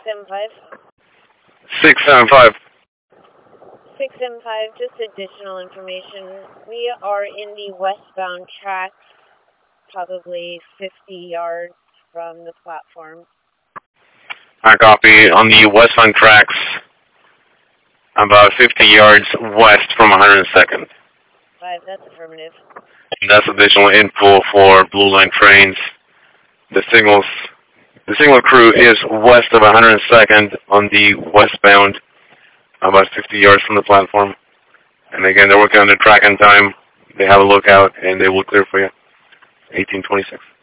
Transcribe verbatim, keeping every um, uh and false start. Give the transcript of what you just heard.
seven five. six seven five. six seven five, just additional information. We are in the westbound tracks, probably fifty yards from the platform. I copy. On the westbound tracks, about fifty yards west from one hundred second. five, that's affirmative. And that's additional info for Blue Line trains. The signals, the signal crew is west of one hundred second on the westbound, about fifty yards from the platform. And again, they're working on the track and time. They have a lookout, and they will clear for you. eighteen twenty-six.